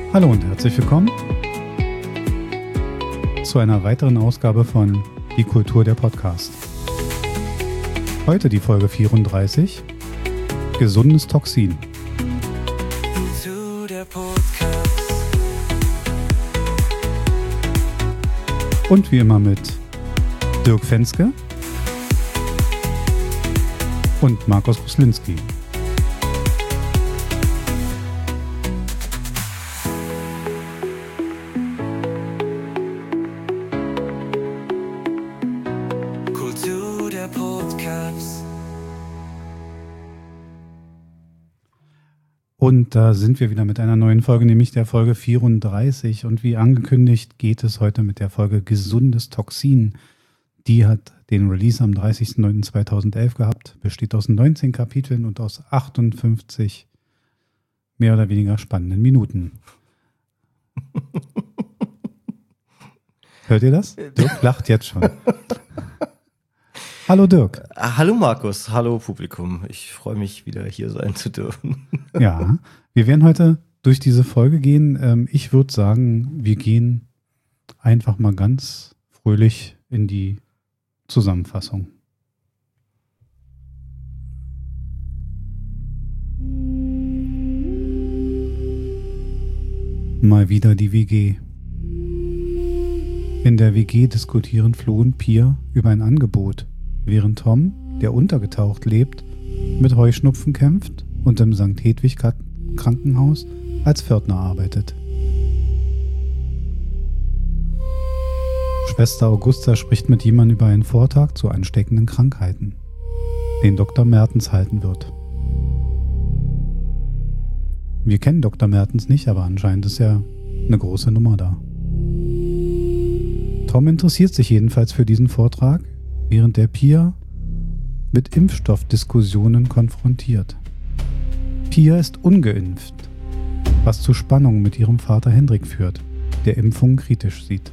Hallo und herzlich willkommen zu einer weiteren Ausgabe von Die Kultur der Podcast. Heute die Folge 34, Gesundes Toxin. Und wie immer mit Dirk Fenske und Markus Ruslinski. Kultur der Podcast. Und da sind wir wieder mit einer neuen Folge, nämlich der Folge 34. Und wie angekündigt geht es heute mit der Folge Gesundes Toxin. Die hat den Release am 30.09.2011 gehabt, besteht aus 19 Kapiteln und aus 58 mehr oder weniger spannenden Minuten. Hört ihr das? Dirk lacht jetzt schon. Hallo Dirk. Hallo Markus, hallo Publikum. Ich freue mich, wieder hier sein zu dürfen. Ja, wir werden heute durch diese Folge gehen. Ich würde sagen, wir gehen einfach mal ganz fröhlich in die Zusammenfassung. Mal wieder die WG. In der WG diskutieren Flo und Pia über ein Angebot, während Tom, der untergetaucht lebt, mit Heuschnupfen kämpft und im St. Hedwig Krankenhaus als Pförtner arbeitet. Schwester Augusta spricht mit jemandem über einen Vortrag zu ansteckenden Krankheiten, den Dr. Mertens halten wird. Wir kennen Dr. Mertens nicht, aber anscheinend ist er eine große Nummer da. Tom interessiert sich jedenfalls für diesen Vortrag, während der Pia mit Impfstoffdiskussionen konfrontiert. Pia ist ungeimpft, was zu Spannungen mit ihrem Vater Hendrik führt, der Impfungen kritisch sieht.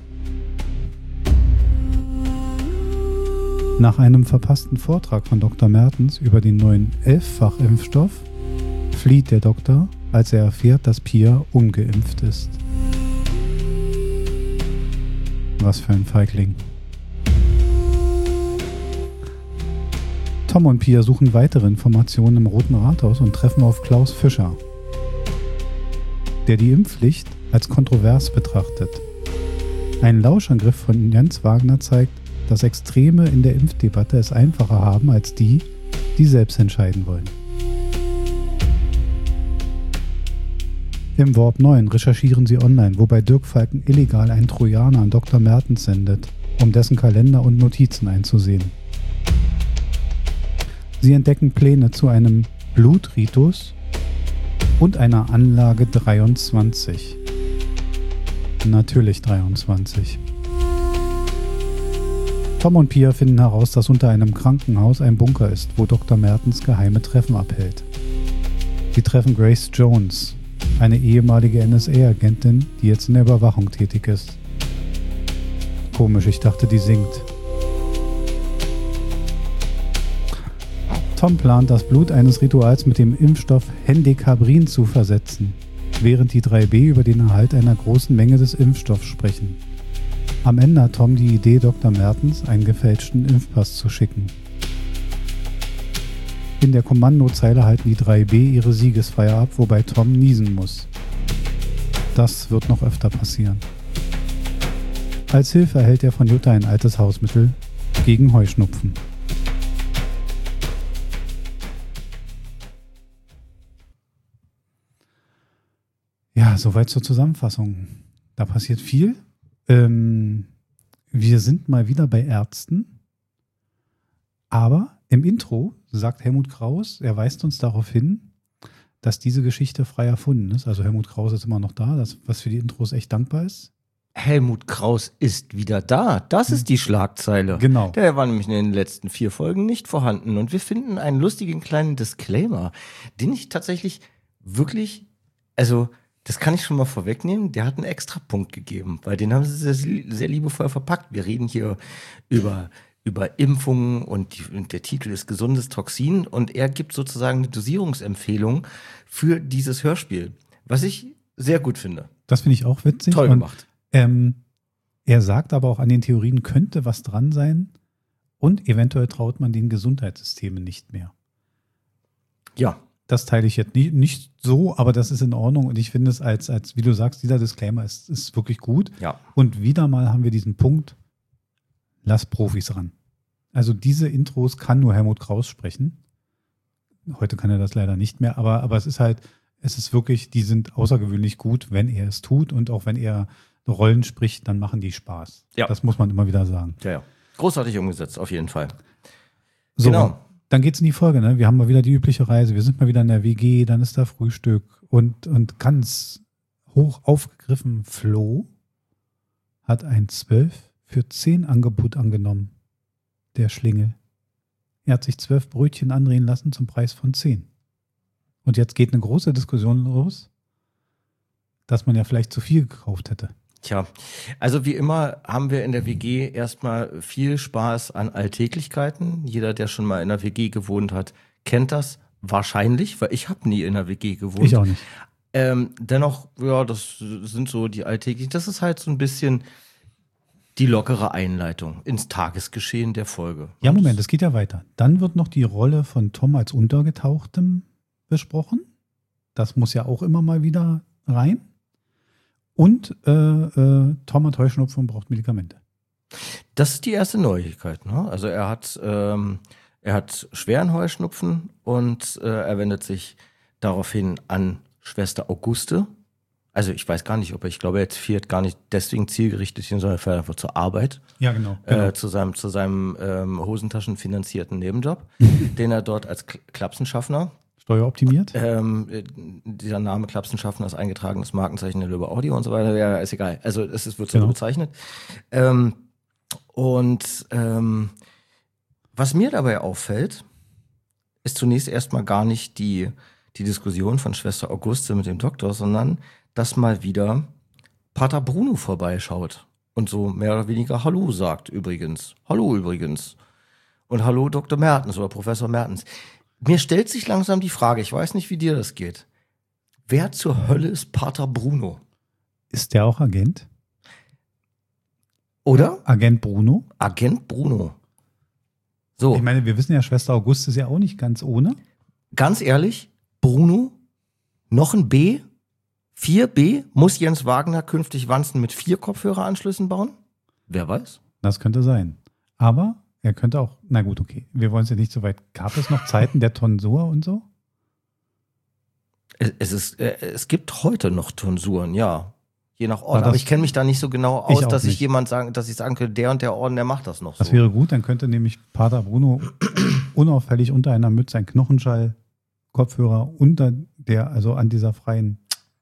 Nach einem verpassten Vortrag von Dr. Mertens über den neuen 11-fach-Impfstoff flieht der Doktor, als er erfährt, dass Pia ungeimpft ist. Was für ein Feigling. Tom und Pia suchen weitere Informationen im Roten Rathaus und treffen auf Klaus Fischer, der die Impfpflicht als kontrovers betrachtet. Ein Lauschangriff von Jens Wagner zeigt, dass Extreme in der Impfdebatte es einfacher haben als die, die selbst entscheiden wollen. Im Warp 9 recherchieren sie online, wobei Dirk Falken illegal einen Trojaner an Dr. Mertens sendet, um dessen Kalender und Notizen einzusehen. Sie entdecken Pläne zu einem Blutritus und einer Anlage 23. Natürlich 23. Tom und Pia finden heraus, dass unter einem Krankenhaus ein Bunker ist, wo Dr. Mertens geheime Treffen abhält. Sie treffen Grace Jones, eine ehemalige NSA-Agentin, die jetzt in der Überwachung tätig ist. Komisch, ich dachte, die singt. Tom plant, das Blut eines Rituals mit dem Impfstoff Hendekabrin zu versetzen, während die 3B über den Erhalt einer großen Menge des Impfstoffs sprechen. Am Ende hat Tom die Idee, Dr. Mertens einen gefälschten Impfpass zu schicken. In der Kommandozeile halten die 3B ihre Siegesfeier ab, wobei Tom niesen muss. Das wird noch öfter passieren. Als Hilfe erhält er von Jutta ein altes Hausmittel gegen Heuschnupfen. Ja, soweit zur Zusammenfassung. Da passiert viel. Wir sind mal wieder bei Ärzten, aber im Intro sagt Helmut Kraus, er weist uns darauf hin, dass diese Geschichte frei erfunden ist. Also Helmut Kraus ist immer noch da, was für die Intros echt dankbar ist. Helmut Kraus ist wieder da. Das ist die Schlagzeile. Genau. Der war nämlich in den letzten 4 Folgen nicht vorhanden. Und wir finden einen lustigen kleinen Disclaimer, den ich tatsächlich wirklich, also das kann ich schon mal vorwegnehmen, der hat einen Extrapunkt gegeben, weil den haben sie sehr liebevoll verpackt. Wir reden hier über Impfungen und der Titel ist Gesundes Toxin und er gibt sozusagen eine Dosierungsempfehlung für dieses Hörspiel, was ich sehr gut finde. Das finde ich auch witzig. Toll gemacht. Er sagt aber auch, an den Theorien könnte was dran sein und eventuell traut man den Gesundheitssystemen nicht mehr. Ja. Das teile ich jetzt nicht so, aber das ist in Ordnung und ich finde es als wie du sagst, dieser Disclaimer ist wirklich gut. Ja. Und wieder mal haben wir diesen Punkt, lass Profis ran. Also diese Intros kann nur Helmut Kraus sprechen. Heute kann er das leider nicht mehr, aber es ist wirklich, die sind außergewöhnlich gut, wenn er es tut und auch wenn er Rollen spricht, dann machen die Spaß. Ja. Das muss man immer wieder sagen. Ja. Großartig umgesetzt, auf jeden Fall. So, Genau. dann geht's in die Folge, ne? Wir haben mal wieder die übliche Reise, wir sind mal wieder in der WG, dann ist da Frühstück und ganz hoch aufgegriffen, Flo hat ein 12 für 10 Angebot angenommen, der Schlingel. Er hat sich 12 Brötchen andrehen lassen zum Preis von 10. Und jetzt geht eine große Diskussion los, dass man ja vielleicht zu viel gekauft hätte. Tja, also wie immer haben wir in der WG erstmal viel Spaß an Alltäglichkeiten. Jeder, der schon mal in der WG gewohnt hat, kennt das wahrscheinlich, weil ich habe nie in der WG gewohnt. Ich auch nicht. Dennoch, ja, das sind so die alltäglichen. Das ist halt so ein bisschen die lockere Einleitung ins Tagesgeschehen der Folge. Ja, Moment, es geht ja weiter. Dann wird noch die Rolle von Tom als Untergetauchtem besprochen. Das muss ja auch immer mal wieder rein. Und Tom hat Heuschnupfen und braucht Medikamente. Das ist die erste Neuigkeit. Ne? Also er hat schweren Heuschnupfen und er wendet sich daraufhin an Schwester Auguste. Also ich weiß gar nicht, ich glaube, er fährt gar nicht deswegen zielgerichtet hin, sondern er fährt einfach zur Arbeit. Ja, genau. Zu seinem Hosentaschen-finanzierten Nebenjob, den er dort als Klapsenschaffner. Steueroptimiert? Dieser Name Klapsenschaffner ist eingetragen, das Markenzeichen der Löwe Audio und so weiter. Ja, ist egal. Also es wird so bezeichnet. Was mir dabei auffällt, ist zunächst erstmal gar nicht die Diskussion von Schwester Auguste mit dem Doktor, sondern dass mal wieder Pater Bruno vorbeischaut und so mehr oder weniger Hallo sagt übrigens. Hallo übrigens. Und Hallo Dr. Mertens oder Professor Mertens. Mir stellt sich langsam die Frage, ich weiß nicht, wie dir das geht. Wer zur Hölle ist Pater Bruno? Ist der auch Agent? Oder? Agent Bruno? Agent Bruno. So. Ich meine, wir wissen ja, Schwester Auguste ist ja auch nicht ganz ohne. Ganz ehrlich, Bruno, noch ein B? 4B? Muss Jens Wagner künftig Wanzen mit 4 Kopfhöreranschlüssen bauen? Wer weiß? Das könnte sein. Aber er könnte auch, na gut, okay, wir wollen es ja nicht so weit. Gab es noch Zeiten der Tonsur und so? Es gibt heute noch Tonsuren, ja. Je nach Orden. Aber ich kenne mich da nicht so genau aus, dass ich sagen könnte, der und der Orden, der macht das noch so. Das wäre gut, dann könnte nämlich Pater Bruno unauffällig unter einer Mütze ein Knochenschall, Kopfhörer unter der, also an dieser freien.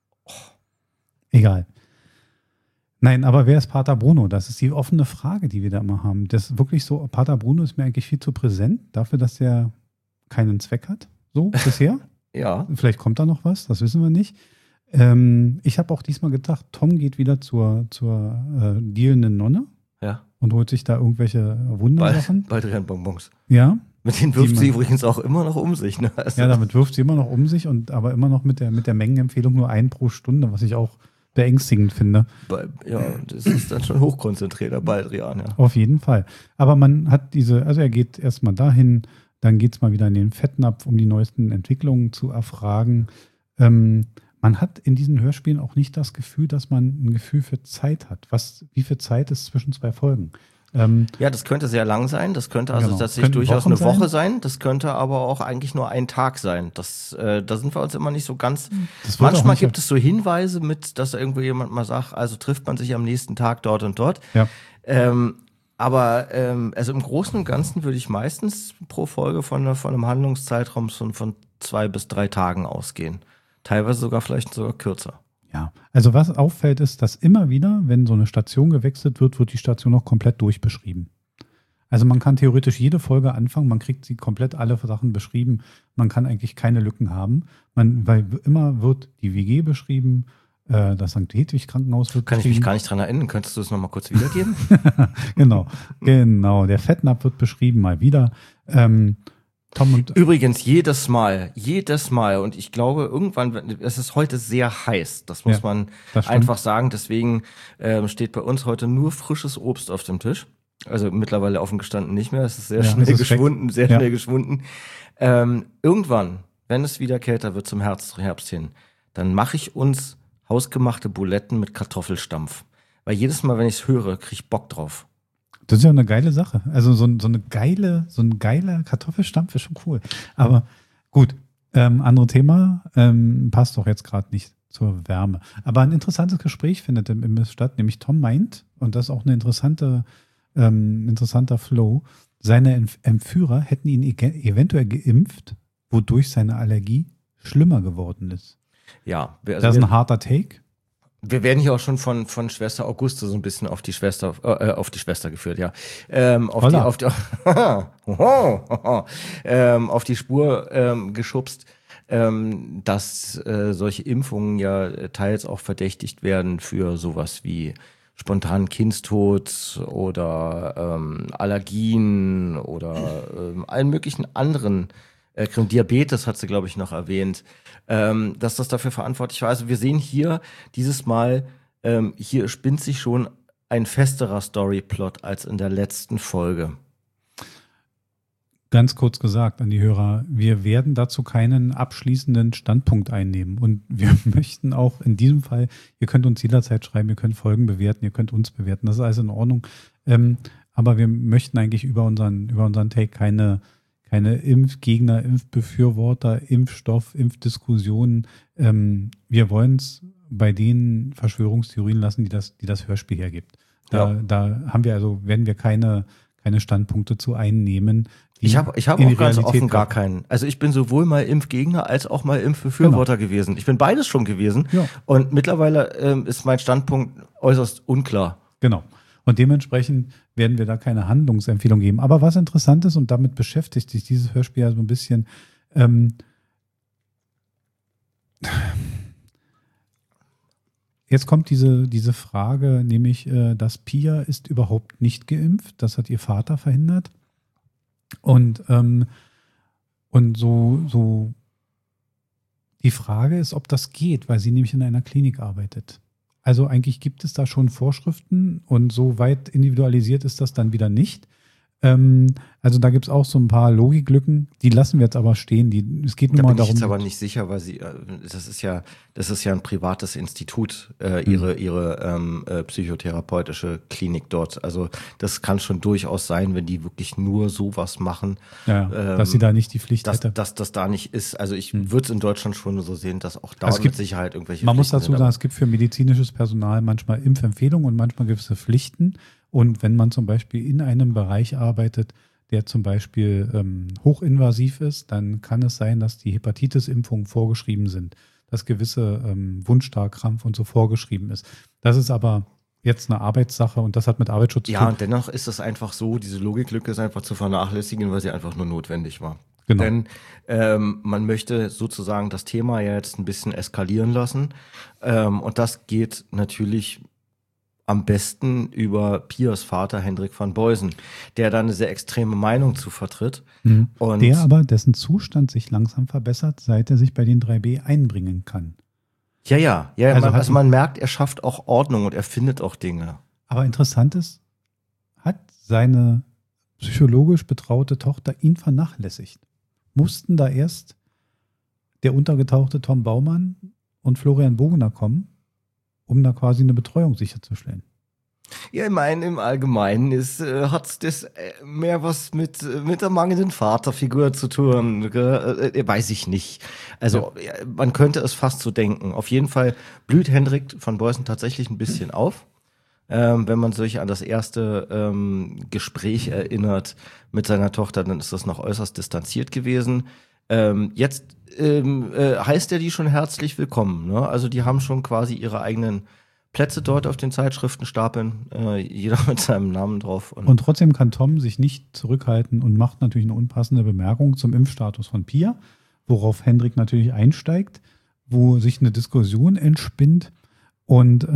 Egal. Nein, aber wer ist Pater Bruno? Das ist die offene Frage, die wir da immer haben. Das ist wirklich so, Pater Bruno ist mir eigentlich viel zu präsent, dafür, dass er keinen Zweck hat, so bisher. Ja. Vielleicht kommt da noch was, das wissen wir nicht. Ich habe auch diesmal gedacht, Tom geht wieder zur dealenden Nonne. Ja. Und holt sich da irgendwelche Wundersachen. Baldrian-Bonbons. Ja. Mit denen wirft sie übrigens auch immer noch um sich. Ne? Also ja, damit wirft sie immer noch um sich, aber immer noch mit der Mengenempfehlung nur 1 pro Stunde, was ich auch beängstigend finde. Ja, das ist dann schon hochkonzentrierter Baldrian, ja. Auf jeden Fall. Aber man hat also er geht erstmal dahin, dann geht es mal wieder in den Fettnapf, um die neuesten Entwicklungen zu erfragen. Man hat in diesen Hörspielen auch nicht das Gefühl, dass man ein Gefühl für Zeit hat. Wie viel Zeit ist zwischen 2 Folgen? Ja, das könnte sehr lang sein. Das könnte tatsächlich durchaus eine Woche sein. Das könnte aber auch eigentlich nur ein Tag sein. Da sind wir uns immer nicht so ganz. Manchmal gibt es so Hinweise dass irgendwo jemand mal sagt, also trifft man sich am nächsten Tag dort und dort. Ja. Aber also im Großen und Ganzen würde ich meistens pro Folge von einem Handlungszeitraum von 2 bis 3 Tagen ausgehen. Teilweise vielleicht sogar kürzer. Ja, also was auffällt ist, dass immer wieder, wenn so eine Station gewechselt wird, wird die Station noch komplett durchbeschrieben. Also man kann theoretisch jede Folge anfangen, man kriegt sie komplett alle Sachen beschrieben, man kann eigentlich keine Lücken haben, weil immer wird die WG beschrieben, das St. Hedwig Krankenhaus wird beschrieben. Kann ich mich gar nicht dran erinnern, könntest du es nochmal kurz wiedergeben? Genau, der Fettnapf wird beschrieben, mal wieder. Tom und Übrigens, jedes Mal, und ich glaube, irgendwann, es ist heute sehr heiß, das muss man das stimmt. einfach sagen, deswegen steht bei uns heute nur frisches Obst auf dem Tisch. Also mittlerweile offen gestanden nicht mehr, es ist sehr schnell geschwunden, schnell geschwunden. Irgendwann, wenn es wieder kälter wird zum Herbst hin, dann mache ich uns hausgemachte Buletten mit Kartoffelstampf. Weil jedes Mal, wenn ich es höre, kriege ich Bock drauf. Das ist ja eine geile Sache. Also so ein geiler Kartoffelstampf ist schon cool. Aber gut, andere Thema, passt doch jetzt gerade nicht zur Wärme. Aber ein interessantes Gespräch findet im Imbiss statt, nämlich Tom meint, und das ist auch ein interessanter Flow, seine Entführer hätten ihn eventuell geimpft, wodurch seine Allergie schlimmer geworden ist. Ja. Also das ist ein harter Take. Wir werden hier auch schon von Schwester Auguste so ein bisschen auf die Schwester geführt, ja. Auf die Spur geschubst, dass solche Impfungen ja teils auch verdächtigt werden für sowas wie spontanen Kindstod oder Allergien oder allen möglichen anderen Diabetes hat sie, glaube ich, noch erwähnt, dass das dafür verantwortlich war. Also wir sehen hier dieses Mal, hier spinnt sich schon ein festerer Storyplot als in der letzten Folge. Ganz kurz gesagt an die Hörer, wir werden dazu keinen abschließenden Standpunkt einnehmen. Und wir möchten auch in diesem Fall, ihr könnt uns jederzeit schreiben, ihr könnt Folgen bewerten, ihr könnt uns bewerten, das ist alles in Ordnung. Aber wir möchten eigentlich über unseren Take keine Impfgegner, Impfbefürworter, Impfstoff, Impfdiskussionen. Wir wollen es bei den Verschwörungstheorien lassen, die das Hörspiel hergibt. Da werden wir keine Standpunkte zu einnehmen. Ich hab auch ganz offen gar keinen. Also ich bin sowohl mal Impfgegner als auch mal Impfbefürworter gewesen. Ich bin beides schon gewesen. Ja. Und mittlerweile ist mein Standpunkt äußerst unklar. Genau. Und dementsprechend werden wir da keine Handlungsempfehlung geben. Aber was interessant ist, und damit beschäftigt sich dieses Hörspiel ja so ein bisschen, jetzt kommt diese Frage, nämlich, dass Pia ist überhaupt nicht geimpft. Das hat ihr Vater verhindert. Und so die Frage ist, ob das geht, weil sie nämlich in einer Klinik arbeitet. Also eigentlich gibt es da schon Vorschriften und so weit individualisiert ist das dann wieder nicht. Also da gibt es auch so ein paar Logiklücken, die lassen wir jetzt aber stehen. Es geht nur mal darum. Da bin ich jetzt aber nicht sicher, weil das ist ja ein privates Institut, ihre psychotherapeutische Klinik dort. Also das kann schon durchaus sein, wenn die wirklich nur sowas machen. Ja, dass sie da nicht die Pflicht hätte. Dass das da nicht ist. Also ich würde es in Deutschland schon so sehen, dass auch da mit Sicherheit irgendwelche Man muss dazu sagen, es gibt für medizinisches Personal manchmal Impfempfehlungen und manchmal gewisse Pflichten. Und wenn man zum Beispiel in einem Bereich arbeitet, der zum Beispiel hochinvasiv ist, dann kann es sein, dass die Hepatitis-Impfungen vorgeschrieben sind, dass gewisse Wundstarkrampf und so vorgeschrieben ist. Das ist aber jetzt eine Arbeitssache und das hat mit Arbeitsschutz zu tun. Ja, und dennoch ist es einfach so, diese Logiklücke ist einfach zu vernachlässigen, weil sie einfach nur notwendig war. Genau. Denn man möchte sozusagen das Thema ja jetzt ein bisschen eskalieren lassen. Und das geht natürlich am besten über Piers Vater Hendrik van Boysen, der da eine sehr extreme Meinung zu vertritt. Mhm. Und dessen Zustand sich langsam verbessert, seit er sich bei den 3B einbringen kann. Ja. Also man merkt, er schafft auch Ordnung und er findet auch Dinge. Aber interessant ist, hat seine psychologisch betraute Tochter ihn vernachlässigt. Mussten da erst der untergetauchte Tom Baumann und Florian Bogener kommen, um da quasi eine Betreuung sicherzustellen. Ja, ich meine, im Allgemeinen hat das mehr was mit der mangelnden Vaterfigur zu tun. Weiß ich nicht. Also man könnte es fast so denken. Auf jeden Fall blüht Hendrik van Boysen tatsächlich ein bisschen auf. Wenn man sich an das erste Gespräch erinnert mit seiner Tochter, dann ist das noch äußerst distanziert gewesen. Jetzt heißt er die schon herzlich willkommen. Ne? Also die haben schon quasi ihre eigenen Plätze dort auf den Zeitschriftenstapeln, jeder mit seinem Namen drauf. Und trotzdem kann Tom sich nicht zurückhalten und macht natürlich eine unpassende Bemerkung zum Impfstatus von Pia, worauf Hendrik natürlich einsteigt, wo sich eine Diskussion entspinnt und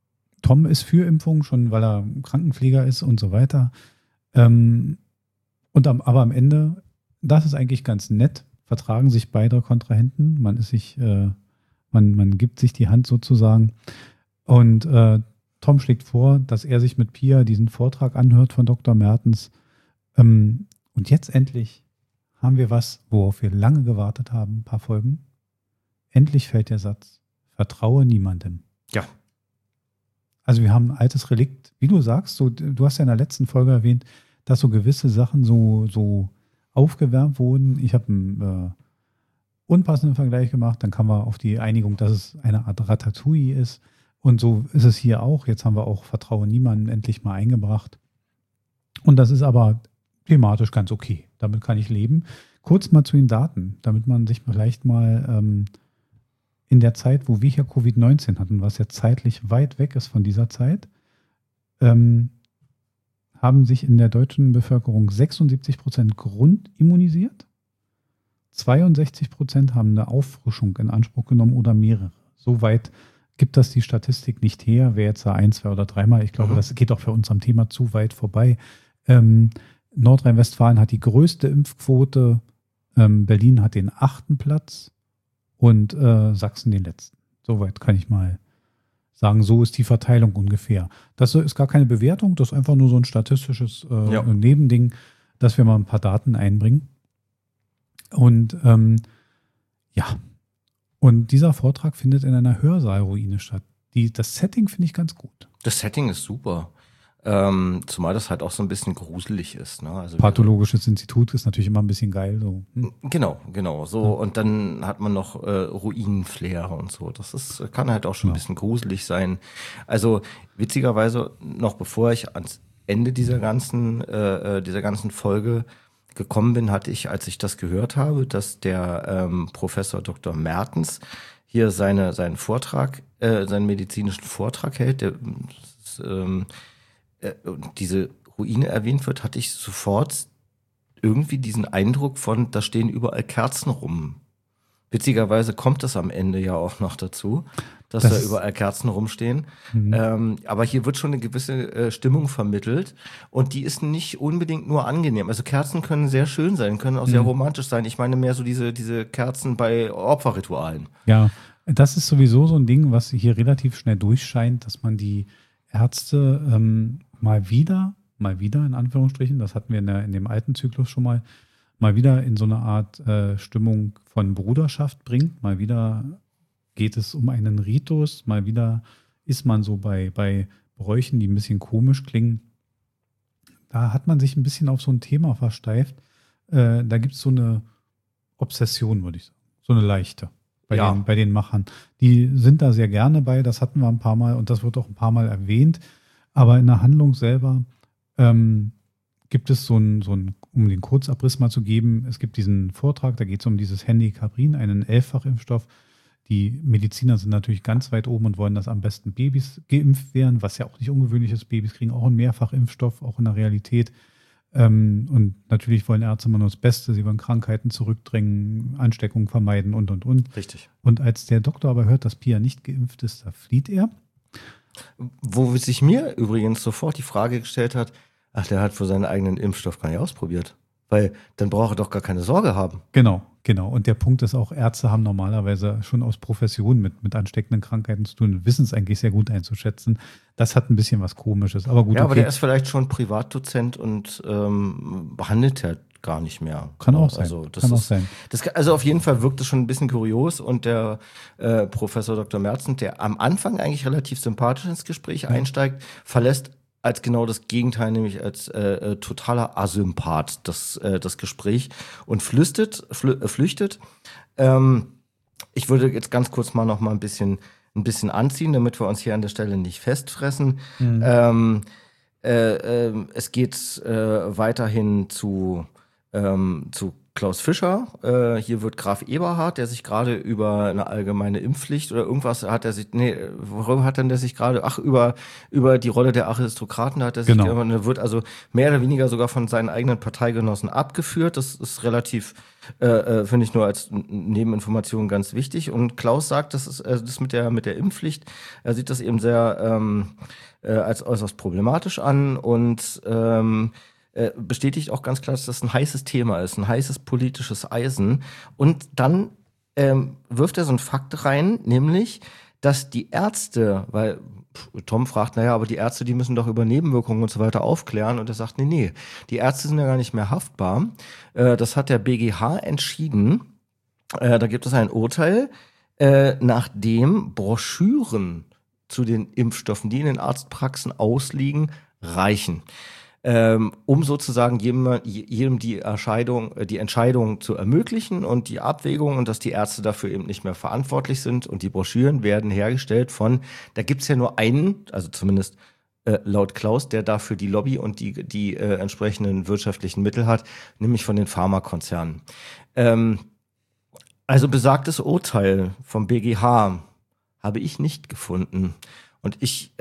Tom ist für Impfungen, schon weil er Krankenpfleger ist und so weiter. Aber am Ende, das ist eigentlich ganz nett, vertragen sich beide Kontrahenten. Man gibt sich die Hand sozusagen. Und Tom schlägt vor, dass er sich mit Pia diesen Vortrag anhört von Dr. Mertens. Und jetzt endlich haben wir was, worauf wir lange gewartet haben, ein paar Folgen. Endlich fällt der Satz, vertraue niemandem. Ja. Also wir haben ein altes Relikt, wie du sagst, du hast ja in der letzten Folge erwähnt, dass so gewisse Sachen so aufgewärmt wurden. Ich habe einen unpassenden Vergleich gemacht, dann kamen wir auf die Einigung, dass es eine Art Ratatouille ist. Und so ist es hier auch. Jetzt haben wir auch Vertraue niemandem endlich mal eingebracht. Und das ist aber thematisch ganz okay. Damit kann ich leben. Kurz mal zu den Daten, damit man sich vielleicht mal in der Zeit, wo wir hier Covid-19 hatten, was ja zeitlich weit weg ist von dieser Zeit, haben sich in der deutschen Bevölkerung 76% grundimmunisiert. 62% haben eine Auffrischung in Anspruch genommen oder mehrere. Soweit gibt das die Statistik nicht her, wer jetzt da 1, 2 oder 3 Mal. Ich glaube, das geht auch für uns am Thema zu weit vorbei. Nordrhein-Westfalen hat die größte Impfquote, Berlin hat den 8. Platz und Sachsen den letzten. Soweit kann ich mal sagen, so ist die Verteilung ungefähr. Das ist gar keine Bewertung, das ist einfach nur so ein statistisches Nebending, dass wir mal ein paar Daten einbringen. Und und dieser Vortrag findet in einer Hörsaal-Ruine statt. Das Setting finde ich ganz gut. Das Setting ist super. Zumal das halt auch so ein bisschen gruselig ist. Ne? Also Pathologisches Institut ist natürlich immer ein bisschen geil. So. Genau. So, und dann hat man noch Ruinenflair und so. Kann halt auch schon ein bisschen gruselig sein. Also witzigerweise, noch bevor ich ans Ende dieser ganzen Folge gekommen bin, hatte ich, als ich das gehört habe, dass der Professor Dr. Mertens hier seinen Vortrag, seinen medizinischen Vortrag hält, diese Ruine erwähnt wird, hatte ich sofort irgendwie diesen Eindruck von, da stehen überall Kerzen rum. Witzigerweise kommt das am Ende ja auch noch dazu, dass da überall Kerzen rumstehen. Aber hier wird schon eine gewisse Stimmung vermittelt und die ist nicht unbedingt nur angenehm. Also Kerzen können sehr schön sein, können auch sehr romantisch sein. Ich meine mehr so diese Kerzen bei Opferritualen. Ja, das ist sowieso so ein Ding, was hier relativ schnell durchscheint, dass man die Ärzte mal wieder in Anführungsstrichen, das hatten wir in dem alten Zyklus schon mal wieder in so eine Art Stimmung von Bruderschaft bringt. Mal wieder geht es um einen Ritus, mal wieder ist man so bei Bräuchen, die ein bisschen komisch klingen. Da hat man sich ein bisschen auf so ein Thema versteift. Da gibt es so eine Obsession, würde ich sagen. So eine leichte bei den Machern. Die sind da sehr gerne bei, das hatten wir ein paar Mal und das wird auch ein paar Mal erwähnt. Aber in der Handlung selber gibt es um den Kurzabriss mal zu geben, es gibt diesen Vortrag, da geht es um dieses Handy-Cabrin, einen 11-fach-Impfstoff. Die Mediziner sind natürlich ganz weit oben und wollen, dass am besten Babys geimpft werden, was ja auch nicht ungewöhnlich ist. Babys kriegen auch einen Mehrfachimpfstoff, auch in der Realität. Und natürlich wollen Ärzte immer nur das Beste. Sie wollen Krankheiten zurückdrängen, Ansteckungen vermeiden und. Richtig. Und als der Doktor aber hört, dass Pia nicht geimpft ist, da flieht er. Wo sich mir übrigens sofort die Frage gestellt hat, der hat für seinen eigenen Impfstoff gar nicht ausprobiert. Weil dann braucht er doch gar keine Sorge haben. Genau. Und der Punkt ist auch, Ärzte haben normalerweise schon aus Profession mit ansteckenden Krankheiten zu tun und wissen es eigentlich sehr gut einzuschätzen. Das hat ein bisschen was Komisches. Aber gut, ja, aber der ist vielleicht schon Privatdozent und behandelt ja gar nicht mehr. Kann auch sein. Also auf jeden Fall wirkt es schon ein bisschen kurios und der Professor Dr. Mertens, der am Anfang eigentlich relativ sympathisch ins Gespräch einsteigt, verlässt als genau das Gegenteil, nämlich als totaler Asympath das Gespräch und flüchtet. Ich würde jetzt ganz kurz mal noch mal ein bisschen anziehen, damit wir uns hier an der Stelle nicht festfressen. Es geht weiterhin zu Klaus Fischer. Hier wird Graf Eberhard, der sich gerade über eine allgemeine Impfpflicht oder irgendwas worüber hat denn der sich gerade, über die Rolle der Aristokraten hat er sich, wird also mehr oder weniger sogar von seinen eigenen Parteigenossen abgeführt. Das ist relativ, finde ich nur als Nebeninformation ganz wichtig. Und Klaus sagt, das mit der Impfpflicht, er sieht das eben sehr als äußerst problematisch an und bestätigt auch ganz klar, dass das ein heißes Thema ist, ein heißes politisches Eisen. Und dann wirft er so einen Fakt rein, nämlich, dass die Ärzte, weil Tom fragt, naja, aber die Ärzte, die müssen doch über Nebenwirkungen und so weiter aufklären. Und er sagt, nee, die Ärzte sind ja gar nicht mehr haftbar. Das hat der BGH entschieden. Da gibt es ein Urteil, nachdem Broschüren zu den Impfstoffen, die in den Arztpraxen ausliegen, reichen. Um sozusagen jedem die Entscheidung zu ermöglichen und die Abwägung und dass die Ärzte dafür eben nicht mehr verantwortlich sind. Und die Broschüren werden hergestellt da gibt's ja nur einen, also zumindest laut Klaus, der dafür die Lobby und die entsprechenden wirtschaftlichen Mittel hat, nämlich von den Pharmakonzernen. Also besagtes Urteil vom BGH habe ich nicht gefunden. Und ich,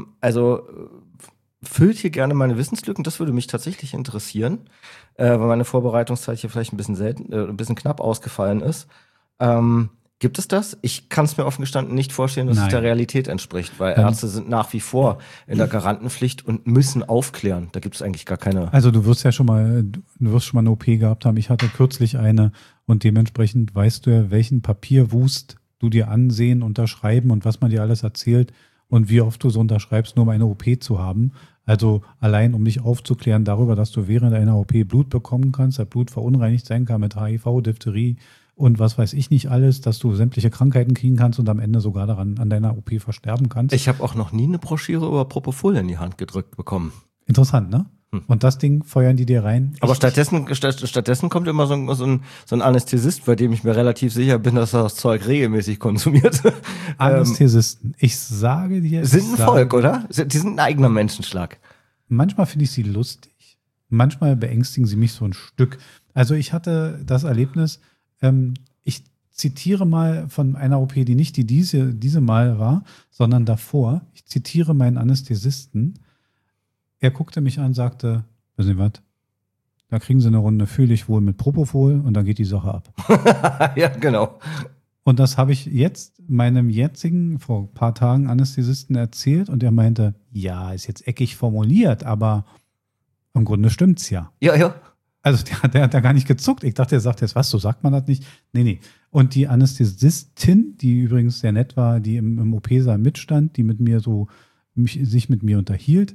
füllt hier gerne meine Wissenslücken. Das würde mich tatsächlich interessieren, weil meine Vorbereitungszeit hier vielleicht ein bisschen knapp ausgefallen ist. Gibt es das? Ich kann es mir offen gestanden nicht vorstellen, dass es der Realität entspricht, weil Ärzte sind nach wie vor in der Garantenpflicht und müssen aufklären. Da gibt es eigentlich gar keine. Also du wirst schon mal eine OP gehabt haben. Ich hatte kürzlich eine und dementsprechend weißt du ja, welchen Papierwust du dir ansehen, unterschreiben und was man dir alles erzählt und wie oft du so unterschreibst, nur um eine OP zu haben. Also allein, um dich aufzuklären darüber, dass du während einer OP Blut bekommen kannst, dass Blut verunreinigt sein kann mit HIV, Diphtherie und was weiß ich nicht alles, dass du sämtliche Krankheiten kriegen kannst und am Ende sogar daran an deiner OP versterben kannst. Ich habe auch noch nie eine Broschüre über Propofol in die Hand gedrückt bekommen. Interessant, ne? Und das Ding feuern die dir rein. Aber stattdessen kommt immer so ein Anästhesist, bei dem ich mir relativ sicher bin, dass er das Zeug regelmäßig konsumiert. Anästhesisten, ich sage dir. Sind ein Volk, oder? Die sind ein eigener Menschenschlag. Manchmal finde ich sie lustig. Manchmal beängstigen sie mich so ein Stück. Also ich hatte das Erlebnis, ich zitiere mal von einer OP, die nicht diese Mal war, sondern davor. Ich zitiere meinen Anästhesisten. Er guckte mich an, sagte, wissen Sie was, da kriegen Sie eine Runde fühle ich wohl mit Propofol und dann geht die Sache ab. Ja, genau. Und das habe ich jetzt meinem jetzigen, vor ein paar Tagen, Anästhesisten erzählt und er meinte, ja, ist jetzt eckig formuliert, aber im Grunde stimmt's ja. Ja. Also der hat da gar nicht gezuckt. Ich dachte, er sagt jetzt was, so sagt man das nicht. Nee. Und die Anästhesistin, die übrigens sehr nett war, die im OP-Saal mitstand, die sich mit mir unterhielt,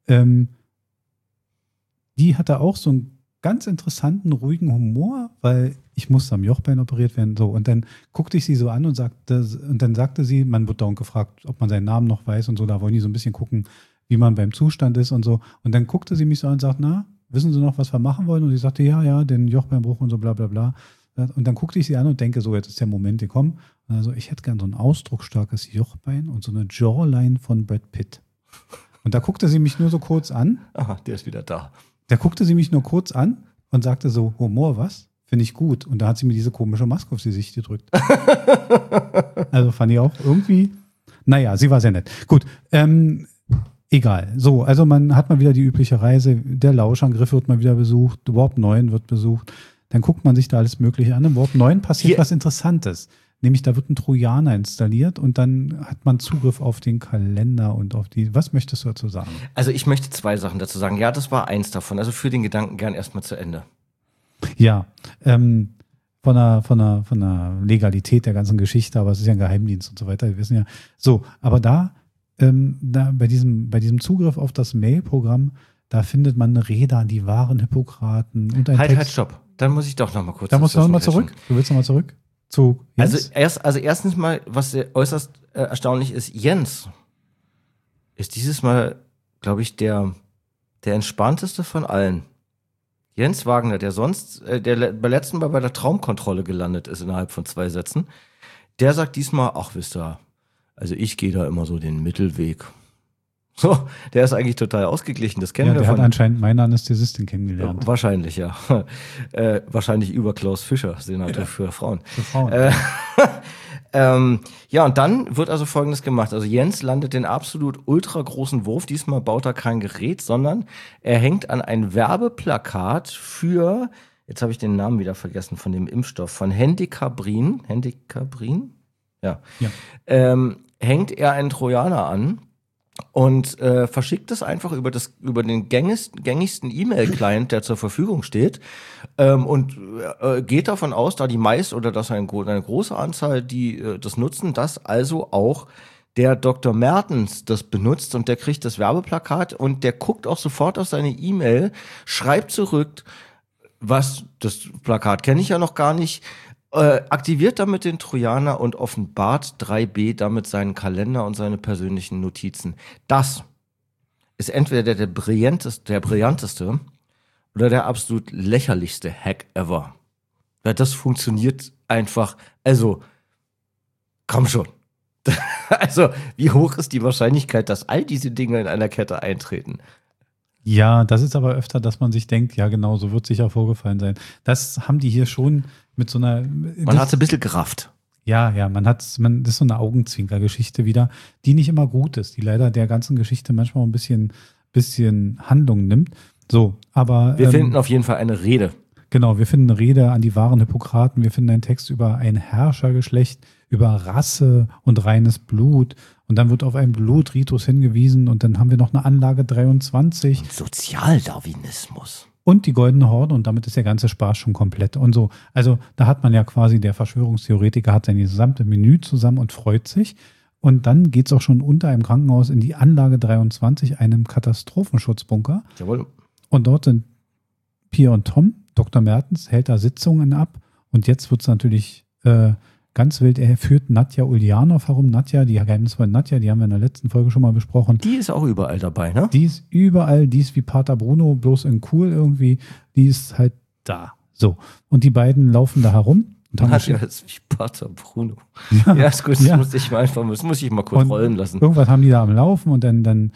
die hatte auch so einen ganz interessanten, ruhigen Humor, weil ich musste am Jochbein operiert werden. So. Und dann guckte ich sie so an und dann sagte sie, man wird dauernd gefragt, ob man seinen Namen noch weiß und so, da wollen die so ein bisschen gucken, wie man beim Zustand ist und so. Und dann guckte sie mich so an und sagte, na, wissen Sie noch, was wir machen wollen? Und ich sagte, ja, den Jochbeinbruch und so, bla bla bla. Und dann guckte ich sie an und denke, so, jetzt ist der Moment gekommen. Also ich hätte gern so ein ausdrucksstarkes Jochbein und so eine Jawline von Brad Pitt. Und da guckte sie mich nur so kurz an. Aha, der ist wieder da. Da guckte sie mich nur kurz an und sagte so, Humor, was? Finde ich gut. Und da hat sie mir diese komische Maske auf die Gesicht gedrückt. Also fand ich auch irgendwie, naja, sie war sehr nett. Gut, egal. So, also man hat mal wieder die übliche Reise. Der Lauschangriff wird mal wieder besucht. Warp 9 wird besucht. Dann guckt man sich da alles Mögliche an. Im Warp 9 passiert was Interessantes. Nämlich, da wird ein Trojaner installiert und dann hat man Zugriff auf den Kalender und auf die. Was möchtest du dazu sagen? Also ich möchte 2 Sachen dazu sagen. Ja, das war eins davon. Also für den Gedanken gern erstmal zu Ende. Ja, von der Legalität der ganzen Geschichte, aber es ist ja ein Geheimdienst und so weiter. Wir wissen ja. So, aber da bei diesem Zugriff auf das Mail-Programm, da findet man Räder, die wahren Hippokraten und ein Halt, Text. stopp. Dann muss ich doch noch mal kurz. Da musst du noch mal zurück. Du willst noch mal zurück? Zu Jens? Also erstens mal, was äußerst erstaunlich ist, Jens ist dieses Mal, glaube ich, der entspannteste von allen. Jens Wagner, der sonst, der beim letzten Mal bei der Traumkontrolle gelandet ist innerhalb von 2 Sätzen, der sagt diesmal, ach wisst ihr, also ich gehe da immer so den Mittelweg. So, der ist eigentlich total ausgeglichen, das kennen wir der von. hat anscheinend meine Anästhesistin kennengelernt. Wahrscheinlich, ja. Wahrscheinlich über Klaus Fischer, Senator für Frauen. Für Frauen. Ja, und dann wird also Folgendes gemacht. Also Jens landet den absolut ultra großen Wurf. Diesmal baut er kein Gerät, sondern er hängt an ein Werbeplakat für, jetzt habe ich den Namen wieder vergessen, von dem Impfstoff, von Hendikabrin. Hendikabrin? Ja. Hängt er einen Trojaner an. und verschickt es einfach über den gängigsten E-Mail-Client, der zur Verfügung steht, und geht davon aus, da die meist oder dass eine große Anzahl, die das nutzen, dass also auch der Dr. Mertens das benutzt und der kriegt das Werbeplakat und der guckt auch sofort auf seine E-Mail, schreibt zurück, was, das Plakat kenne ich ja noch gar nicht, aktiviert damit den Trojaner und offenbart 3B damit seinen Kalender und seine persönlichen Notizen. Das ist entweder der brillanteste oder der absolut lächerlichste Hack ever. Weil das funktioniert einfach, also, komm schon. Also, wie hoch ist die Wahrscheinlichkeit, dass all diese Dinge in einer Kette eintreten? Ja, das ist aber öfter, dass man sich denkt, ja genau, so wird sicher vorgefallen sein. Das haben die hier schon mit so einer... Man hat es ein bisschen gerafft. Ja, das ist so eine Augenzwinker-Geschichte wieder, die nicht immer gut ist, die leider der ganzen Geschichte manchmal ein bisschen Handlung nimmt. So, aber... Wir finden auf jeden Fall eine Rede. Genau, wir finden eine Rede an die wahren Hippokraten, wir finden einen Text über ein Herrschergeschlecht, über Rasse und reines Blut. Und dann wird auf einen Blutritus hingewiesen und dann haben wir noch eine Anlage 23. Und Sozialdarwinismus. Und die Goldene Horde und damit ist der ganze Spaß schon komplett und so. Also da hat man ja quasi, der Verschwörungstheoretiker hat sein gesamte Menü zusammen und freut sich. Und dann geht es auch schon unter einem Krankenhaus in die Anlage 23, einem Katastrophenschutzbunker. Jawohl. Und dort sind Pia und Tom. Dr. Mertens hält da Sitzungen ab. Und jetzt wird es natürlich ganz wild. Er führt Nadja Ulyanov herum. Nadja, die geheimnisvolle Nadja, die haben wir in der letzten Folge schon mal besprochen. Die ist auch überall dabei, ne? Die ist überall, die ist wie Pater Bruno, bloß in cool irgendwie. Die ist halt da. So. Und die beiden laufen da herum. Nadja ist wie Pater Bruno. Ja, ist gut. Das muss ich mal kurz rollen lassen. Irgendwas haben die da am Laufen und dann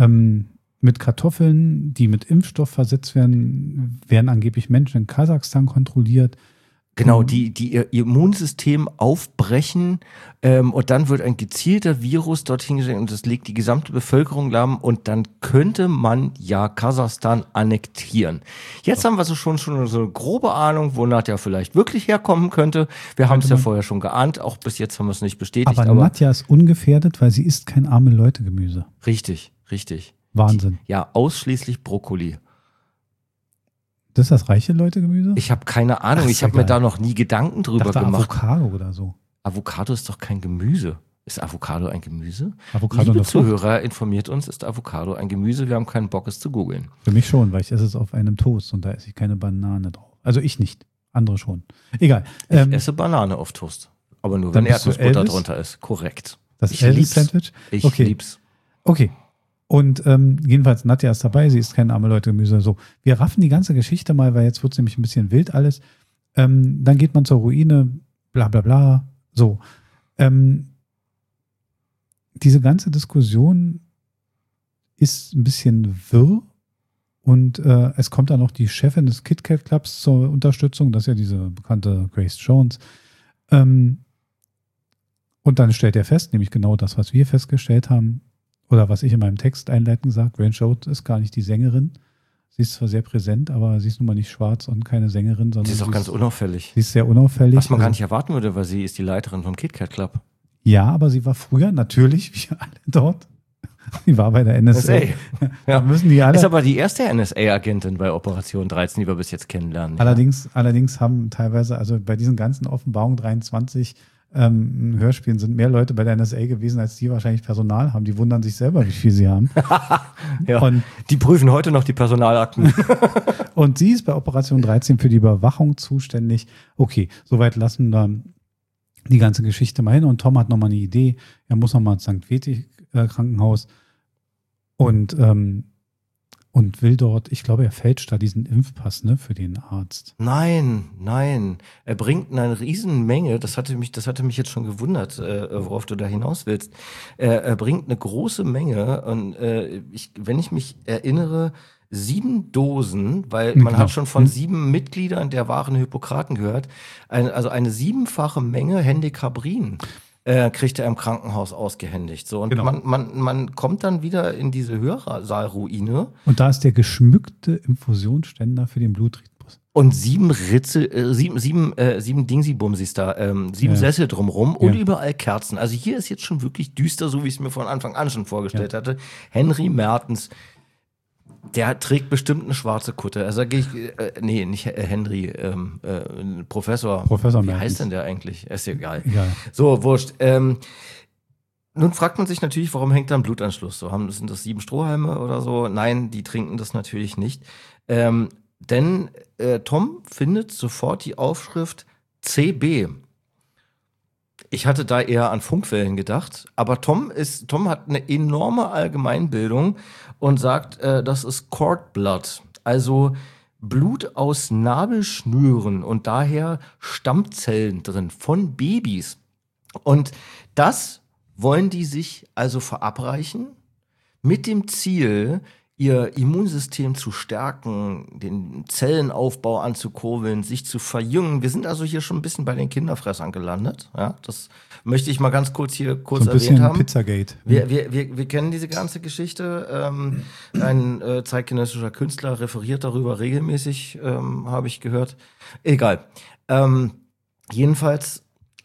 mit Kartoffeln, die mit Impfstoff versetzt werden, werden angeblich Menschen in Kasachstan kontrolliert. Genau, die ihr Immunsystem aufbrechen und dann wird ein gezielter Virus dorthin gestellt und das legt die gesamte Bevölkerung lahm und dann könnte man ja Kasachstan annektieren. Jetzt haben wir schon so eine grobe Ahnung, wo Nadja vielleicht wirklich herkommen könnte. Wir haben es ja vorher schon geahnt, auch bis jetzt haben wir es nicht bestätigt. Aber Nadja ist ungefährdet, weil sie isst kein arme Leute-Gemüse. Richtig. Wahnsinn. Ja, ausschließlich Brokkoli. Das ist das reiche Leute-Gemüse? Ich habe keine Ahnung. Ich habe mir da noch nie Gedanken drüber gemacht. Avocado oder so. Avocado ist doch kein Gemüse. Ist Avocado ein Gemüse? Avocado Liebe Zuhörer, informiert uns, ist Avocado ein Gemüse? Wir haben keinen Bock, es zu googeln. Für mich schon, weil ich esse es auf einem Toast und da esse ich keine Banane drauf. Also ich nicht, andere schon. Egal. Ich esse Banane auf Toast. Aber nur, wenn Erdnussbutter drunter ist. Korrekt. Das Elvis-Sandwich? Ich lieb's. Okay. Und jedenfalls, Nadja ist dabei, sie ist kein arme Leute-Gemüse. So, wir raffen die ganze Geschichte mal, weil jetzt wird es nämlich ein bisschen wild alles. Dann geht man zur Ruine, bla bla bla. So. Diese ganze Diskussion ist ein bisschen wirr und es kommt dann noch die Chefin des KitKat Clubs zur Unterstützung, das ist ja diese bekannte Grace Jones. Und dann stellt er fest, nämlich genau das, was wir festgestellt haben, oder was ich in meinem Text einleitend sage, Grace Jones ist gar nicht die Sängerin. Sie ist zwar sehr präsent, aber sie ist nun mal nicht schwarz und keine Sängerin, sondern sie ist auch ganz unauffällig. Sie ist sehr unauffällig. Was man gar nicht erwarten würde, weil sie ist die Leiterin vom KitKat Club. Ja, aber sie war früher natürlich, wie alle dort. Sie war bei der NSA. Ja. Müssen die alle. Ist aber die erste NSA-Agentin bei Operation 13, die wir bis jetzt kennenlernen. Ja. Allerdings haben teilweise, also bei diesen ganzen Offenbarungen 23 Hörspielen sind mehr Leute bei der NSA gewesen, als die wahrscheinlich Personal haben. Die wundern sich selber, wie viel sie haben. Ja, und die prüfen heute noch die Personalakten. Und sie ist bei Operation 13 für die Überwachung zuständig. Okay, soweit lassen wir die ganze Geschichte mal hin. Und Tom hat nochmal eine Idee. Er muss nochmal ins St. Veti Krankenhaus und will dort, ich glaube, er fälscht da diesen Impfpass, ne, für den Arzt. Nein. Er bringt eine Riesenmenge, das hatte mich jetzt schon gewundert, worauf du da hinaus willst. Er bringt eine große Menge und wenn ich mich erinnere, 7 Dosen, weil man hat schon von 7 Mitgliedern der wahren Hippokraten gehört, also eine 7-fache Menge Hendikabrin. Kriegt er im Krankenhaus ausgehändigt. So, und genau. man kommt dann wieder in diese Hörsaal-Ruine. Und da ist der geschmückte Infusionsständer für den Blutritus. Und 7 Ritze, 7 Dingsy-Bumsis da, 7 Sessel drumrum und überall Kerzen. Also hier ist jetzt schon wirklich düster, so wie ich es mir von Anfang an schon vorgestellt hatte. Henry Mertens, der trägt bestimmt eine schwarze Kutte. Also gehe ich, nee, nicht Henry, Professor Mertens. Wie heißt denn der eigentlich? Ist ja egal. So, wurscht. Nun fragt man sich natürlich, warum hängt da ein Blutanschluss? Sind das 7 Strohhalme oder so? Nein, die trinken das natürlich nicht. Denn Tom findet sofort die Aufschrift CB. Ich hatte da eher an Funkwellen gedacht, aber Tom hat eine enorme Allgemeinbildung und sagt, das ist Cord Blood, also Blut aus Nabelschnüren und daher Stammzellen drin von Babys. Und das wollen die sich also verabreichen mit dem Ziel, ihr Immunsystem zu stärken, den Zellenaufbau anzukurbeln, sich zu verjüngen. Wir sind also hier schon ein bisschen bei den Kinderfressern gelandet. Ja, das möchte ich mal ganz kurz erwähnt haben. Pizzagate. Wir kennen diese ganze Geschichte. Ein zeitgenössischer Künstler referiert darüber regelmäßig, habe ich gehört. Egal. Jedenfalls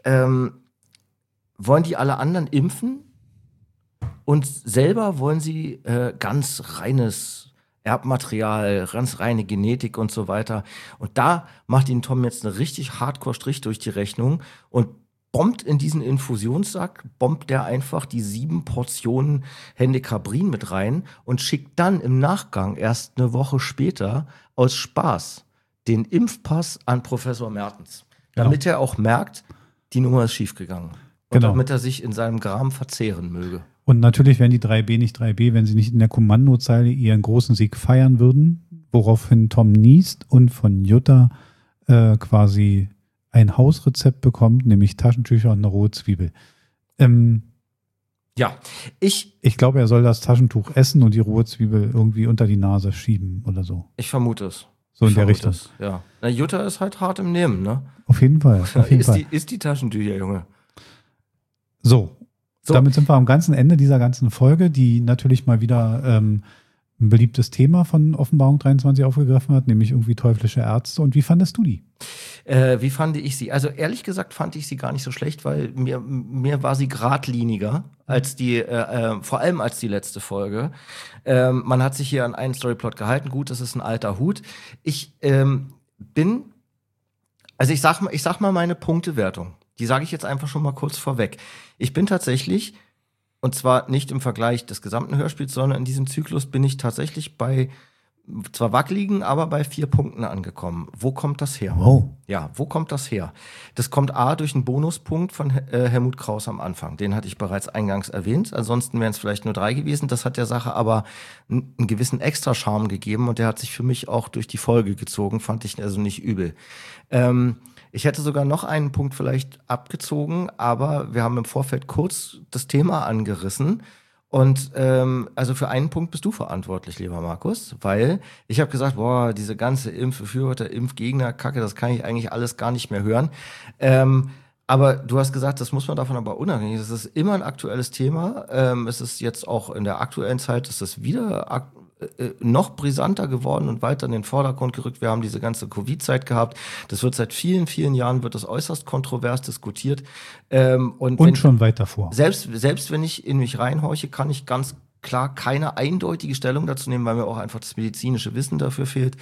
wollen die alle anderen impfen. Und selber wollen sie ganz reines Erbmaterial, ganz reine Genetik und so weiter. Und da macht ihnen Tom jetzt einen richtig Hardcore-Strich durch die Rechnung und bombt in diesen Infusionssack, bombt der einfach die 7 Portionen Hendekabrin mit rein und schickt dann im Nachgang erst eine Woche später aus Spaß den Impfpass an Professor Mertens. Damit er auch merkt, die Nummer ist schiefgegangen. Und damit er sich in seinem Gram verzehren möge. Und natürlich wären die 3B nicht 3B, wenn sie nicht in der Kommandozeile ihren großen Sieg feiern würden, woraufhin Tom niest und von Jutta quasi ein Hausrezept bekommt, nämlich Taschentücher und eine rohe Zwiebel. Ich glaube, er soll das Taschentuch essen und die rohe Zwiebel irgendwie unter die Nase schieben oder so. Ich vermute es. So in der Richtung. Ja. Na, Jutta ist halt hart im Nehmen, ne? Auf jeden Fall. Ist die Taschentücher, Junge. So, damit sind wir am ganzen Ende dieser ganzen Folge, die natürlich mal wieder ein beliebtes Thema von Offenbarung 23 aufgegriffen hat, nämlich irgendwie teuflische Ärzte. Und wie fandest du die? Wie fand ich sie? Also ehrlich gesagt fand ich sie gar nicht so schlecht, weil mir war sie geradliniger als vor allem als die letzte Folge. Man hat sich hier an einen Storyplot gehalten. Gut, das ist ein alter Hut. Ich sag mal meine Punktewertung. Die sage ich jetzt einfach schon mal kurz vorweg. Ich bin tatsächlich, und zwar nicht im Vergleich des gesamten Hörspiels, sondern in diesem Zyklus bin ich tatsächlich bei, zwar wackeligen, aber bei 4 Punkten angekommen. Wo kommt das her? Wow. Ja, wo kommt das her? Das kommt durch einen Bonuspunkt von Helmut Kraus am Anfang. Den hatte ich bereits eingangs erwähnt. Ansonsten wären es vielleicht nur 3 gewesen. Das hat der Sache aber einen gewissen Extra-Charme gegeben und der hat sich für mich auch durch die Folge gezogen. Fand ich also nicht übel. Ich hätte sogar noch einen Punkt vielleicht abgezogen, aber wir haben im Vorfeld kurz das Thema angerissen. Und also für einen Punkt bist du verantwortlich, lieber Markus, weil ich habe gesagt, diese ganze Impfbefürworter, Impfgegner-Kacke, das kann ich eigentlich alles gar nicht mehr hören. Aber du hast gesagt, das muss man davon aber unabhängig. Das ist immer ein aktuelles Thema. Es ist jetzt auch in der aktuellen Zeit, ist es wieder noch brisanter geworden und weiter in den Vordergrund gerückt. Wir haben diese ganze Covid-Zeit gehabt. Das wird seit vielen, vielen Jahren wird das äußerst kontrovers diskutiert. Und schon weit davor. Selbst wenn ich in mich reinhorche, kann ich ganz klar keine eindeutige Stellung dazu nehmen, weil mir auch einfach das medizinische Wissen dafür fehlt.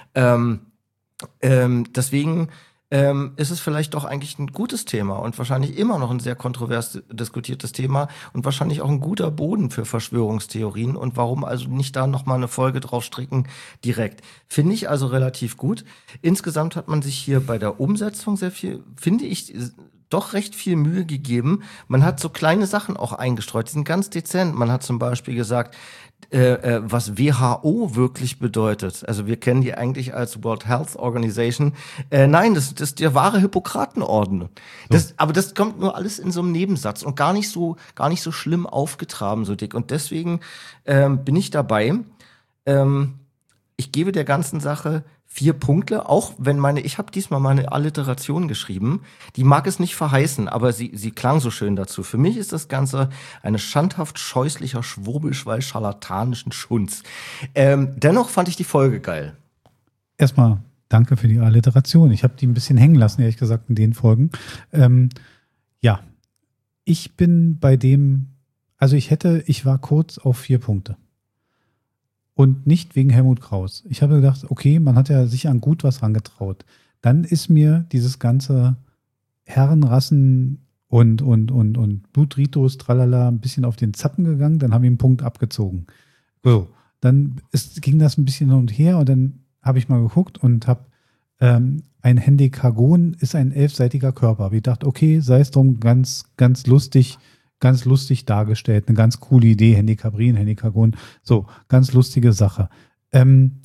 Deswegen ist es vielleicht doch eigentlich ein gutes Thema und wahrscheinlich immer noch ein sehr kontrovers diskutiertes Thema und wahrscheinlich auch ein guter Boden für Verschwörungstheorien. Und warum also nicht da nochmal eine Folge drauf stricken direkt? Finde ich also relativ gut. Insgesamt hat man sich hier bei der Umsetzung sehr viel, finde ich, doch recht viel Mühe gegeben. Man hat so kleine Sachen auch eingestreut, die sind ganz dezent. Man hat zum Beispiel gesagt, was WHO wirklich bedeutet. Also wir kennen die eigentlich als World Health Organization. Nein, das ist der wahre Hippokratenorden. Aber das kommt nur alles in so einem Nebensatz und gar nicht so schlimm aufgetragen, so dick. Und deswegen bin ich dabei. Ich gebe der ganzen Sache 4 Punkte, auch wenn ich habe diesmal meine Alliteration geschrieben, die mag es nicht verheißen, aber sie klang so schön dazu. Für mich ist das Ganze eine schandhaft scheußlicher Schwurbelschwall scharlatanischen Schunz. Dennoch fand ich die Folge geil. Erstmal Danke für die Alliteration. Ich habe die ein bisschen hängen lassen, ehrlich gesagt, in den Folgen. Ja, ich bin bei dem, also ich war kurz auf 4 Punkte. Und nicht wegen Helmut Kraus. Ich habe gedacht, okay, man hat ja sich an gut was rangetraut. Dann ist mir dieses ganze Herrenrassen und Blutritus, tralala, ein bisschen auf den Zappen gegangen. Dann habe ich einen Punkt abgezogen. So, dann ging das ein bisschen hin und her und dann habe ich mal geguckt und habe ein Hendekagon ist ein 11-seitiger Körper. Habe ich gedacht, okay, sei es drum, ganz lustig dargestellt. Eine ganz coole Idee, Hendekabrin, Hendekagon. So, ganz lustige Sache. Dann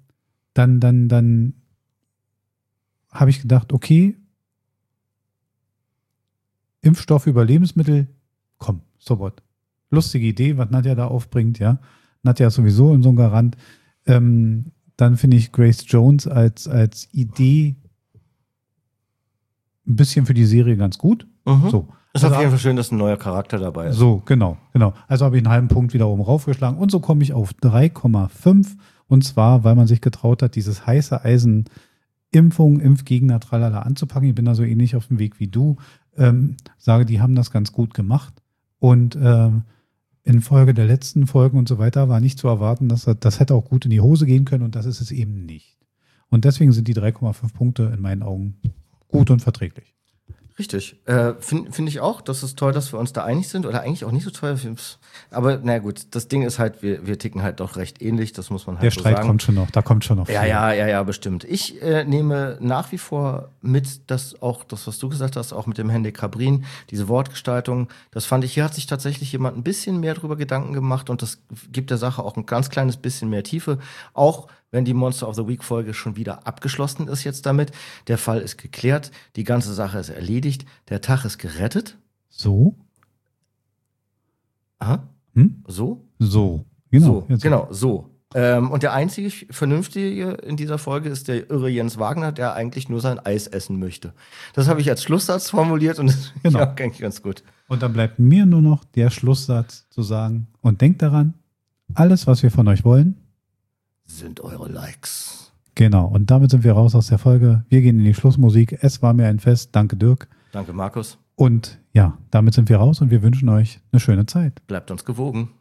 habe ich gedacht, okay, Impfstoff über Lebensmittel, komm, so was. Lustige Idee, was Nadja da aufbringt, ja. Nadja ist sowieso so ein Garant. Dann finde ich Grace Jones als Idee ein bisschen für die Serie ganz gut. So. Ist auf jeden Fall schön, dass ein neuer Charakter dabei ist. So, genau. Also habe ich einen halben Punkt wieder oben raufgeschlagen und so komme ich auf 3,5 und zwar, weil man sich getraut hat, dieses heiße Eisen Impfung, Impfgegner, tralala anzupacken. Ich bin da so ähnlich auf dem Weg wie du. Sage, die haben das ganz gut gemacht und in Folge der letzten Folgen und so weiter war nicht zu erwarten, dass das hätte auch gut in die Hose gehen können und das ist es eben nicht. Und deswegen sind die 3,5 Punkte in meinen Augen gut und verträglich. Richtig. Finde ich auch. Das ist toll, dass wir uns da einig sind. Oder eigentlich auch nicht so toll. Aber na gut, das Ding ist halt, wir ticken halt doch recht ähnlich. Das muss man halt der so Streit sagen. kommt schon noch. Da kommt schon noch viel. Ja, bestimmt. Ich nehme nach wie vor mit, dass auch das, was du gesagt hast, auch mit dem Hendekabrin, diese Wortgestaltung, das fand ich, hier hat sich tatsächlich jemand ein bisschen mehr drüber Gedanken gemacht und das gibt der Sache auch ein ganz kleines bisschen mehr Tiefe. Auch wenn die Monster of the Week Folge schon wieder abgeschlossen ist jetzt damit. Der Fall ist geklärt, die ganze Sache ist erledigt, der Tag ist gerettet. So? Aha. So? So. Genau. So. Und der einzige Vernünftige in dieser Folge ist der irre Jens Wagner, der eigentlich nur sein Eis essen möchte. Das habe ich als Schlusssatz formuliert und das finde ich auch eigentlich ganz gut. Und dann bleibt mir nur noch der Schlusssatz zu sagen, und denkt daran, alles, was wir von euch wollen, sind eure Likes. Genau, und damit sind wir raus aus der Folge. Wir gehen in die Schlussmusik. Es war mir ein Fest. Danke, Dirk. Danke, Markus. Und ja, damit sind wir raus und wir wünschen euch eine schöne Zeit. Bleibt uns gewogen.